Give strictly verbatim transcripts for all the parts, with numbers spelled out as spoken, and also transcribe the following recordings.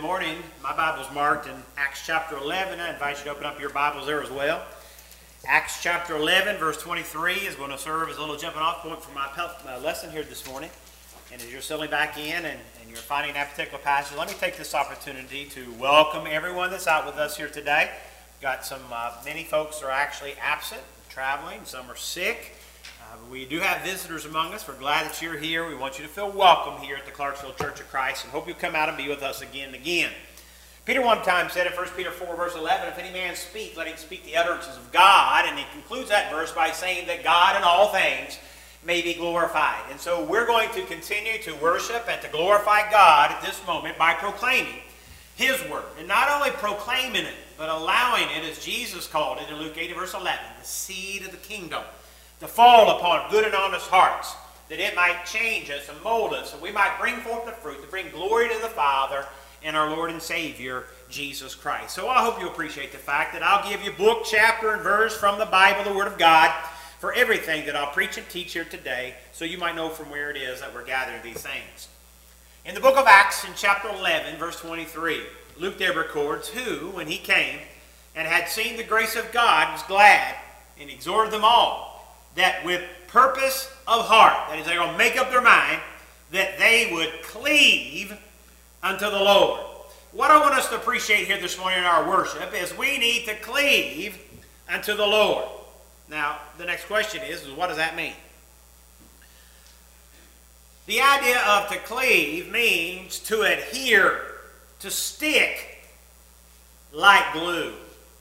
morning. My Bible's marked in Acts chapter eleven. I invite you to open up your Bibles there as well. Acts chapter eleven, verse twenty-three is going to serve as a little jumping off point for my lesson here this morning. And as you're settling back in and, and you're finding that particular passage, let me take this opportunity to welcome everyone that's out with us here today. We've got some, uh, many folks are actually absent, traveling, some are sick. Uh, we do have visitors among us. We're glad that you're here. We want you to feel welcome here at the Clarksville Church of Christ and hope you'll come out and be with us again and again. Peter one time said in First Peter four, verse eleven, if any man speak, let him speak the utterances of God. And he concludes that verse by saying that God in all things may be glorified. And so we're going to continue to worship and to glorify God at this moment by proclaiming His word. And not only proclaiming it, but allowing it, as Jesus called it in Luke eight, verse eleven, the seed of the kingdom to fall upon good and honest hearts, that it might change us and mold us, and we might bring forth the fruit to bring glory to the Father and our Lord and Savior, Jesus Christ. So I hope you appreciate the fact that I'll give you book, chapter, and verse from the Bible, the Word of God, for everything that I'll preach and teach here today, so you might know from where it is that we're gathering these things. In the book of Acts, in chapter eleven, verse twenty-three, Luke there records, who, when he came and had seen the grace of God, was glad and exhorted them all, that with purpose of heart, that is, they're going to make up their mind, that they would cleave unto the Lord. What I want us to appreciate here this morning in our worship is we need to cleave unto the Lord. Now, the next question is, is what does that mean? The idea of to cleave means to adhere, to stick like glue.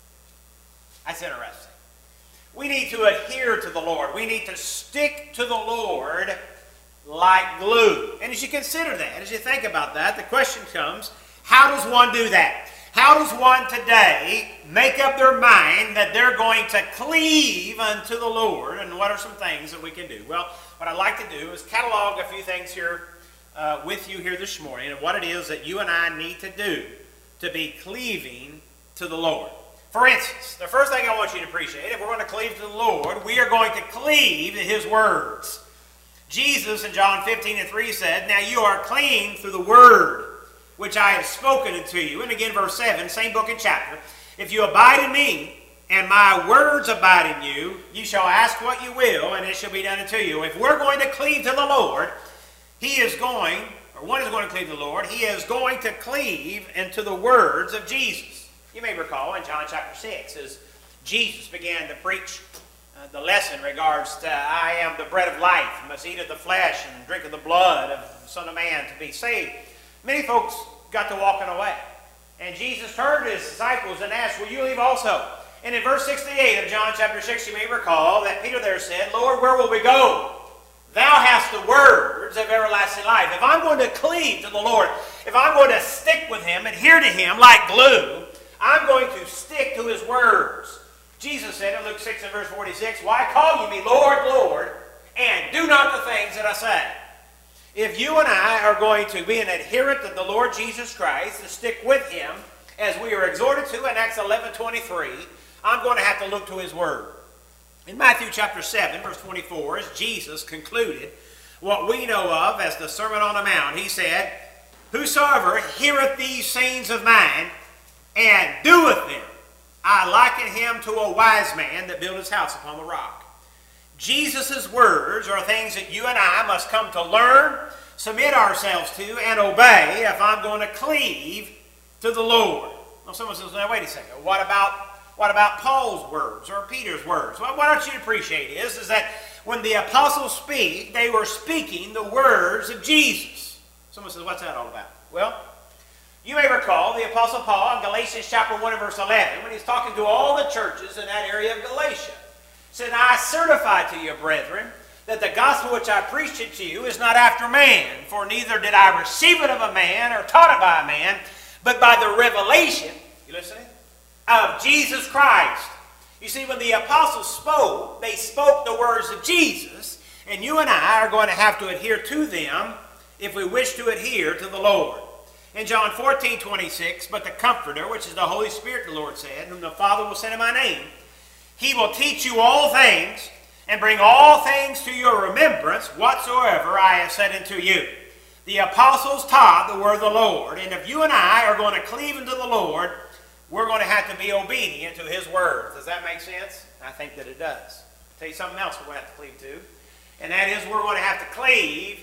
That's interesting. We need to adhere to the Lord. We need to stick to the Lord like glue. And as you consider that, as you think about that, the question comes, how does one do that? How does one today make up their mind that they're going to cleave unto the Lord? And what are some things that we can do? Well, what I'd like to do is catalog a few things here uh, with you here this morning and what it is that you and I need to do to be cleaving to the Lord. For instance, the first thing I want you to appreciate, if we're going to cleave to the Lord, we are going to cleave to His words. Jesus in John fifteen and three said, now you are clean through the word which I have spoken unto you. And again, verse seven, same book and chapter. If you abide in me, and my words abide in you, you shall ask what you will, and it shall be done unto you. If we're going to cleave to the Lord, He is going, or one is going to cleave to the Lord, He is going to cleave into the words of Jesus. You may recall in John chapter six, as Jesus began to preach uh, the lesson in regards to, I am the bread of life, you must eat of the flesh and drink of the blood of the Son of Man to be saved. Many folks got to walking away. And Jesus turned to His disciples and asked, will you leave also? And in verse sixty-eight of John chapter six, you may recall that Peter there said, Lord, where will we go? Thou hast the words of everlasting life. If I'm going to cleave to the Lord, if I'm going to stick with Him, adhere to Him like glue, I'm going to stick to His words. Jesus said in Luke six and verse forty-six, why call you me Lord, Lord, and do not the things that I say? If you and I are going to be an adherent of the Lord Jesus Christ, to stick with Him, as we are exhorted to in Acts eleven twenty-three, I'm going to have to look to His word. In Matthew chapter seven, verse twenty-four, as Jesus concluded what we know of as the Sermon on the Mount, He said, whosoever heareth these sayings of mine, and doeth them, I liken him to a wise man that built his house upon the rock. Jesus' words are things that you and I must come to learn, submit ourselves to, and obey if I'm going to cleave to the Lord. Well, someone says, now wait a second, what about, what about Paul's words or Peter's words? Well, what I want you to appreciate is, is that when the apostles speak, they were speaking the words of Jesus. Someone says, what's that all about? Well, you may recall the Apostle Paul in Galatians chapter one and verse eleven, when he's talking to all the churches in that area of Galatia, said, I certify to you, brethren, that the gospel which I preached it to you is not after man, for neither did I receive it of a man or taught it by a man, but by the revelation, you listening, of Jesus Christ. You see, when the apostles spoke, they spoke the words of Jesus, and you and I are going to have to adhere to them if we wish to adhere to the Lord. In John fourteen twenty-six, but the Comforter, which is the Holy Spirit, the Lord said, whom the Father will send in my name, He will teach you all things, and bring all things to your remembrance, whatsoever I have said unto you. The apostles taught the word of the Lord, and if you and I are going to cleave unto the Lord, we're going to have to be obedient to his words. Does that make sense? I think that it does. I'll tell you something else we're going to have to cleave to, and that is we're going to have to cleave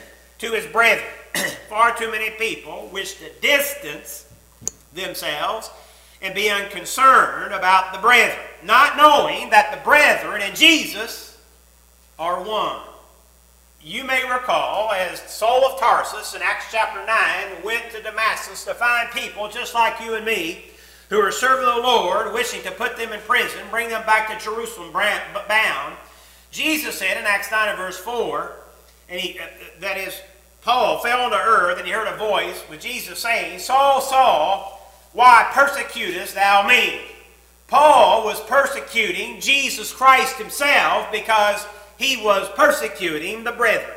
to his brethren. Far too many people wish to distance themselves and be unconcerned about the brethren, not knowing that the brethren and Jesus are one. You may recall, as Saul of Tarsus in Acts chapter nine went to Damascus to find people just like you and me who are serving the Lord, wishing to put them in prison, bring them back to Jerusalem bound. Jesus said in Acts nine and verse four, and he, that is, Paul fell to earth, and he heard a voice with Jesus saying, Saul, Saul, why persecutest thou me? Paul was persecuting Jesus Christ himself because he was persecuting the brethren.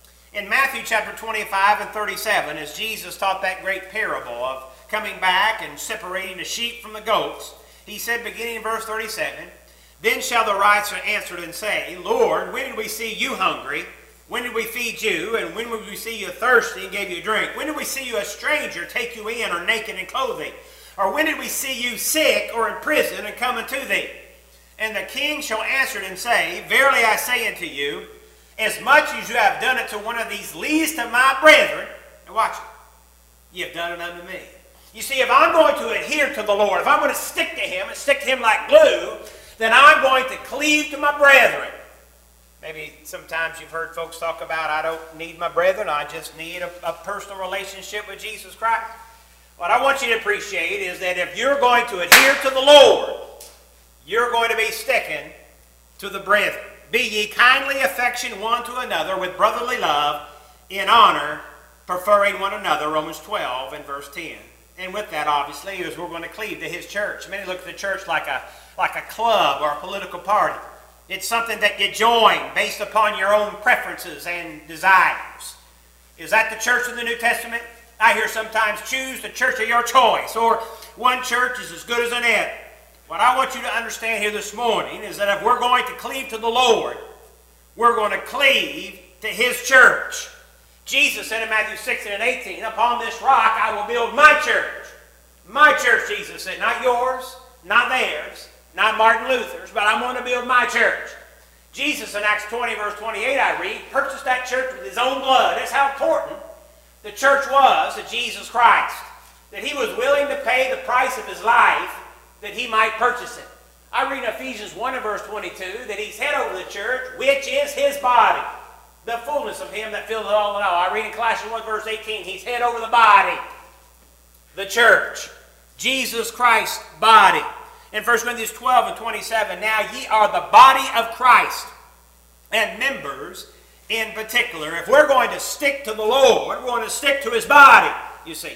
In Matthew chapter twenty-five and thirty-seven, as Jesus taught that great parable of coming back and separating the sheep from the goats, he said, beginning in verse thirty-seven, Then shall the righteous answer and say, Lord, when did we see you hungry? When did we feed you? And when did we see you thirsty and gave you drink? When did we see you a stranger, take you in, or naked and clothe thee? Or when did we see you sick or in prison and come unto thee? And the king shall answer and say, Verily I say unto you, as much as you have done it to one of these least of my brethren, and watch it, you have done it unto me. You see, if I'm going to adhere to the Lord, if I'm going to stick to him and stick to him like glue, then I'm going to cleave to my brethren. Maybe sometimes you've heard folks talk about, I don't need my brethren, I just need a, a personal relationship with Jesus Christ. What I want you to appreciate is that if you're going to adhere to the Lord, you're going to be sticking to the brethren. Be ye kindly affection one to another with brotherly love, in honor, preferring one another, Romans twelve and verse ten. And with that, obviously, is we're going to cleave to his church. Many look at the church like a, like a club or a political party. It's something that you join based upon your own preferences and desires. Is that the church of the New Testament? I hear sometimes, choose the church of your choice, or one church is as good as another. What I want you to understand here this morning is that if we're going to cleave to the Lord, we're going to cleave to his church. Jesus said in Matthew sixteen and eighteen, Upon this rock I will build my church. My church, Jesus said, not yours, not theirs, not Martin Luther's, but I'm going to build my church. Jesus in Acts twenty verse twenty-eight, I read, purchased that church with his own blood. That's how important the church was to Jesus Christ, that he was willing to pay the price of his life that he might purchase it. I read in Ephesians one and verse twenty-two that he's head over the church, which is his body, the fullness of him that filleth it all in all. I read in Colossians one verse eighteen, he's head over the body, the church, Jesus Christ's body. In First Corinthians twelve and twenty-seven, now ye are the body of Christ, and members in particular. If we're going to stick to the Lord, we're going to stick to his body, you see.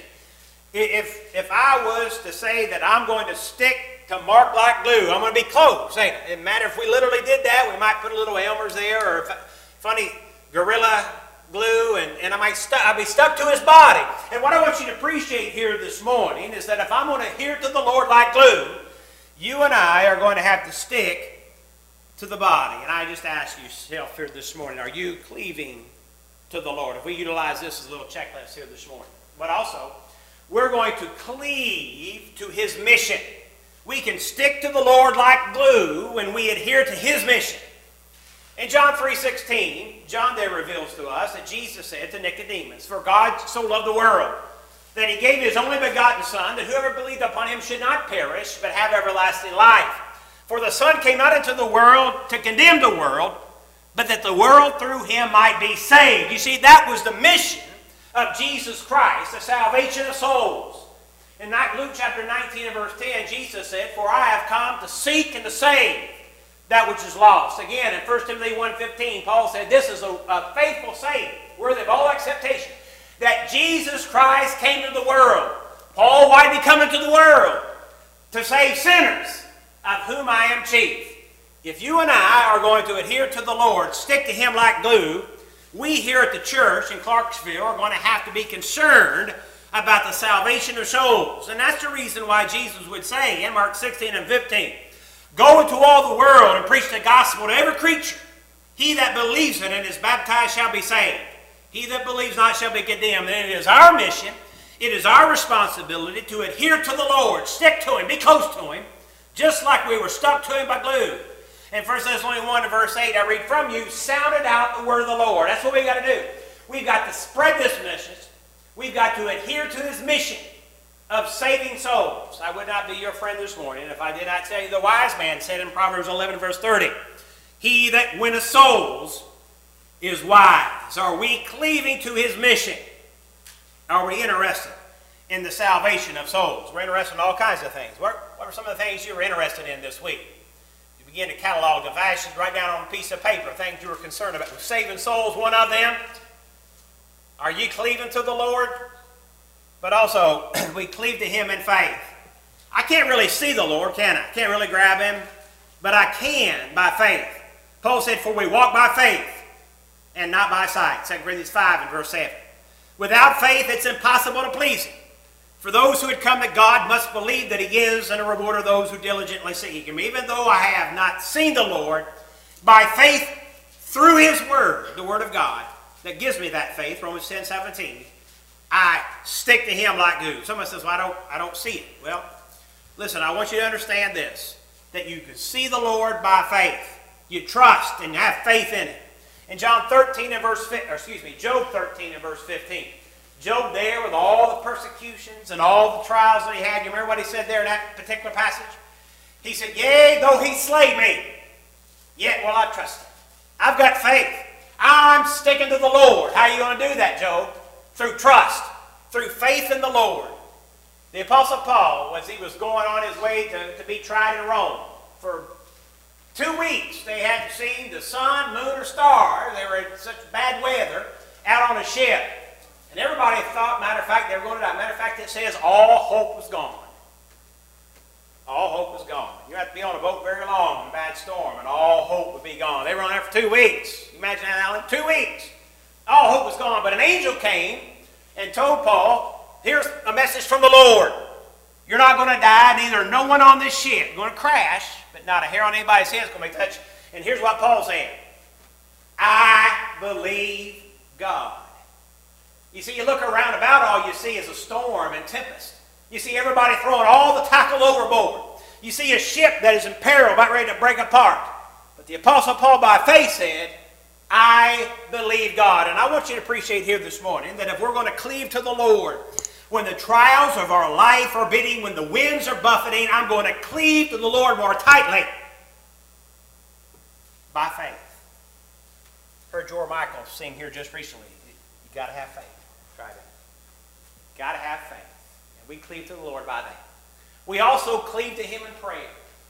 If, if I was to say that I'm going to stick to Mark like glue, I'm going to be close, ain't it? It doesn't matter if we literally did that. We might put a little Elmer's there, or funny Gorilla Glue, and, and I might stu I'll be stuck to his body. And what I want you to appreciate here this morning is that if I'm going to adhere to the Lord like glue, you and I are going to have to stick to the body. And I just ask yourself here this morning, are you cleaving to the Lord? If we utilize this as a little checklist here this morning. But also, we're going to cleave to his mission. We can stick to the Lord like glue when we adhere to his mission. In John three sixteen, John there reveals to us that Jesus said to Nicodemus, For God so loved the world, that he gave his only begotten Son, that whoever believed upon him should not perish, but have everlasting life. For the Son came not into the world to condemn the world, but that the world through him might be saved. You see, that was the mission of Jesus Christ, the salvation of souls. In Luke chapter nineteen and verse ten, Jesus said, For I have come to seek and to save that which is lost. Again, in First Timothy one fifteen, Paul said, This is a, a faithful saying, worthy of all acceptation, that Jesus Christ came to the world. Paul, why did he come into the world? To save sinners, of whom I am chief. If you and I are going to adhere to the Lord, stick to him like glue, we here at the church in Clarksville are going to have to be concerned about the salvation of souls. And that's the reason why Jesus would say in Mark sixteen and fifteen, Go into all the world and preach the gospel to every creature. He that believes in it and is baptized shall be saved. He that believes not shall be condemned. And it is our mission, it is our responsibility to adhere to the Lord, stick to Him, be close to Him, just like we were stuck to Him by glue. In First Thessalonians one and verse eight, I read, from you sounded out the word of the Lord. That's what we've got to do. We've got to spread this message. We've got to adhere to this mission of saving souls. I would not be your friend this morning if I did not tell you the wise man said in Proverbs eleven verse thirty, he that winneth souls is wise. Are we cleaving to his mission? Are we interested in the salvation of souls? We're interested in all kinds of things. What, what are some of the things you were interested in this week? You begin to catalog the ashes, write down on a piece of paper things you were concerned about. Was saving souls one of them? Are you cleaving to the Lord? But also, we cleave to Him in faith. I can't really see the Lord, can I? Can't really grab Him, but I can by faith. Paul said, for we walk by faith and not by sight. Second Corinthians five and verse seven. Without faith, it's impossible to please Him. For those who had come to God must believe that He is and a rewarder of those who diligently seek Him. Even though I have not seen the Lord, by faith through His Word, the Word of God, that gives me that faith, Romans ten seventeen, I stick to Him like glue. Someone says, well, I don't, I don't see it. Well, listen, I want you to understand this, that you can see the Lord by faith. You trust and have faith in it. In John thirteen and verse, or excuse me, Job thirteen and verse fifteen, Job there with all the persecutions and all the trials that he had, you remember what he said there in that particular passage? He said, yea, though He slay me, yet will I trust Him. I've got faith. I'm sticking to the Lord. How are you going to do that, Job? Through trust, through faith in the Lord. The Apostle Paul, as he was going on his way to, to be tried in Rome, for two weeks they hadn't seen the sun, moon, or stars. They were in such bad weather out on a ship. And everybody thought, matter of fact, they were going to die. Matter of fact, it says all hope was gone. All hope was gone. You have to be on a boat very long in a bad storm, and all hope would be gone. They were on there for two weeks. You imagine that, Alan? Two weeks. All hope was gone. But an angel came and told Paul, here's a message from the Lord. You're not going to die, neither no one on this ship. You're going to crash, but not a hair on anybody's head is going to be touched. And here's what Paul said. I believe God. You see, you look around about, all you see is a storm and tempest. You see everybody throwing all the tackle overboard. You see a ship that is in peril, about ready to break apart. But the Apostle Paul, by faith, said, I believe God. And I want you to appreciate here this morning that if we're going to cleave to the Lord, when the trials of our life are bidding, when the winds are buffeting, I'm going to cleave to the Lord more tightly by faith. Heard George Michael sing here just recently. You got to have faith. Try that. Got to have faith. And we cleave to the Lord by that. We also cleave to Him in prayer.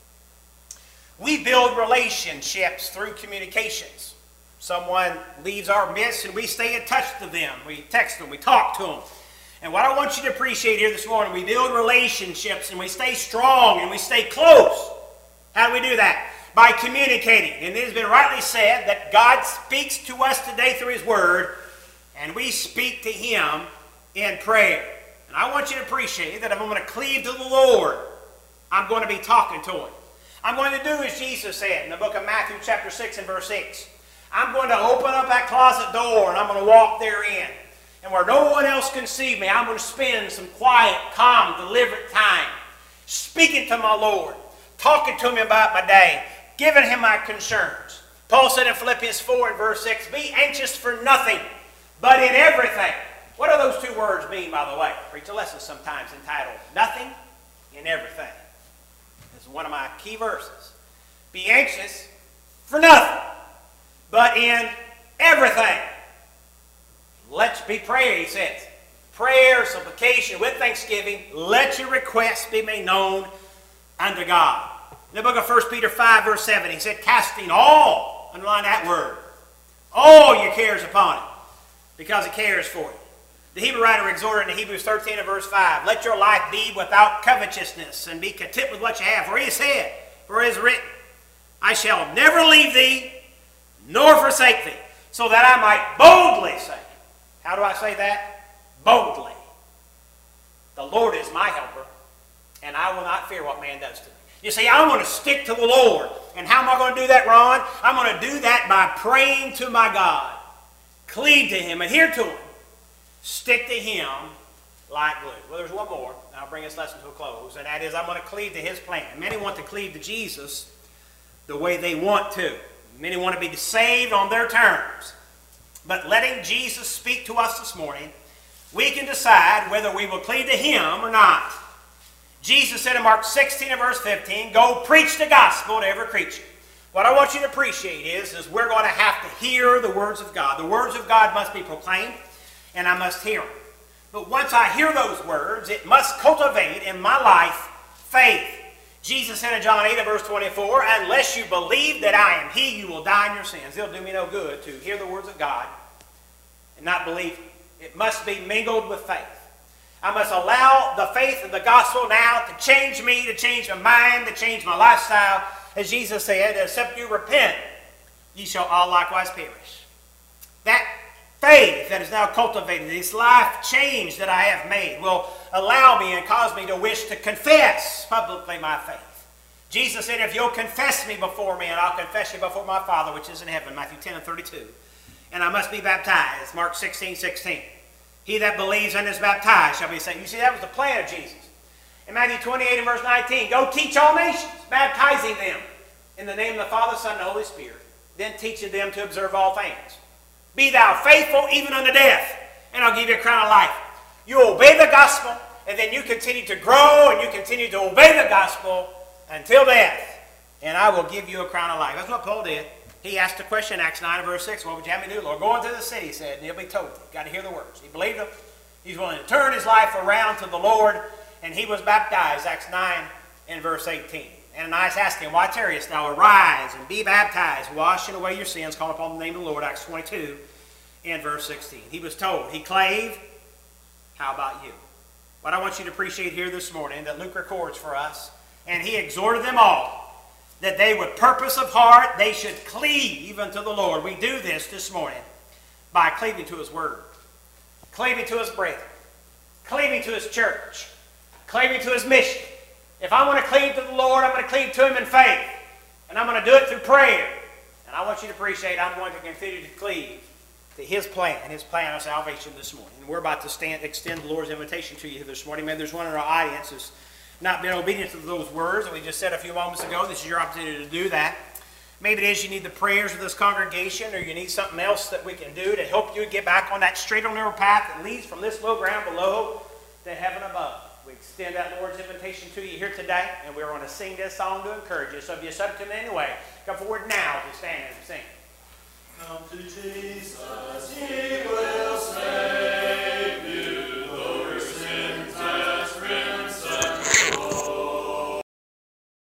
We build relationships through communications. Someone leaves our midst and we stay in touch with them. We text them, we talk to them. And what I want you to appreciate here this morning, we build relationships and we stay strong and we stay close. How do we do that? By communicating. And it has been rightly said that God speaks to us today through His Word, and we speak to Him in prayer. And I want you to appreciate that if I'm going to cleave to the Lord, I'm going to be talking to Him. I'm going to do as Jesus said in the book of Matthew chapter six and verse six. I'm going to open up that closet door and I'm going to walk therein. And where no one else can see me, I'm going to spend some quiet, calm, deliberate time speaking to my Lord, talking to Him about my day, giving Him my concerns. Paul said in Philippians four and verse six, be anxious for nothing, but in everything. What do those two words mean, by the way? I preach a lesson sometimes entitled, Nothing in Everything. This is one of my key verses. Be anxious for nothing, but in everything. Let's be prayer, he says. Prayer, supplication, with thanksgiving, let your requests be made known unto God. In the book of First Peter five, verse seven, he said, casting all, underline that word, all your cares upon Him, because He cares for you. The Hebrew writer exhorted in Hebrews thirteen and verse five, let your life be without covetousness, and be content with what you have. For He said, for it is written, I shall never leave thee, nor forsake thee, so that I might boldly say. How do I say that? Boldly. The Lord is my helper, and I will not fear what man does to me. You see, I'm going to stick to the Lord. And how am I going to do that, Ron? I'm going to do that by praying to my God, cleave to Him, adhere to Him, stick to Him like glue. Well, there's one more, and I'll bring this lesson to a close, and that is I'm going to cleave to His plan. Many want to cleave to Jesus the way they want to. Many want to be saved on their terms. But letting Jesus speak to us this morning, we can decide whether we will cleave to Him or not. Jesus said in Mark sixteen and verse fifteen, go preach the gospel to every creature. What I want you to appreciate is, is we're going to have to hear the words of God. The words of God must be proclaimed, and I must hear them. But once I hear those words, it must cultivate in my life faith. Jesus said in John eight and verse twenty-four, unless you believe that I am He, you will die in your sins. It'll do me no good to hear the words of God and not believe. It must be mingled with faith. I must allow the faith of the gospel now to change me, to change my mind, to change my lifestyle. As Jesus said, except you repent, ye shall all likewise perish. That faith that is now cultivated, this life change that I have made, will allow me and cause me to wish to confess publicly my faith. Jesus said, if you'll confess me before men, I'll confess you before my Father which is in heaven, Matthew ten and thirty-two. And I must be baptized, Mark sixteen, sixteen. He that believes and is baptized shall be saved. You see, that was the plan of Jesus. In Matthew twenty-eight and verse nineteen, go teach all nations, baptizing them in the name of the Father, Son, and Holy Spirit, then teaching them to observe all things. Be thou faithful even unto death, and I'll give you a crown of life. You obey the gospel, and then you continue to grow, and you continue to obey the gospel until death, and I will give you a crown of life. That's what Paul did. He asked the question in Acts nine and verse six, what would you have me do, Lord? Go into the city, he said, and he'll be told. You've got to hear the words. He believed them. He's willing to turn his life around to the Lord, and he was baptized, Acts nine and verse eighteen. Ananias asked him, why tarriest thou? Arise and be baptized, washing away your sins, call upon the name of the Lord, Acts twenty-two and verse sixteen. He was told, he clave. How about you? What I want you to appreciate here this morning that Luke records for us, and he exhorted them all that they with purpose of heart, they should cleave unto the Lord. We do this this morning by cleaving to His Word, cleaving to His brethren, cleaving to His church, cleaving to His mission. If I want to cleave to the Lord, I'm going to cleave to Him in faith, and I'm going to do it through prayer. And I want you to appreciate I'm going to continue to cleave to His plan, His plan of salvation this morning. And we're about to stand, extend the Lord's invitation to you this morning. Maybe there's one in our audience who's not been obedient to those words that we just said a few moments ago. This is your opportunity to do that. Maybe it is you need the prayers of this congregation, or you need something else that we can do to help you get back on that straight and narrow path that leads from this low ground below to heaven above. We extend that Lord's invitation to you here today, and we're going to sing this song to encourage you. So if you're subject to it in any way, come forward now to stand and sing. Come to Jesus, He will save.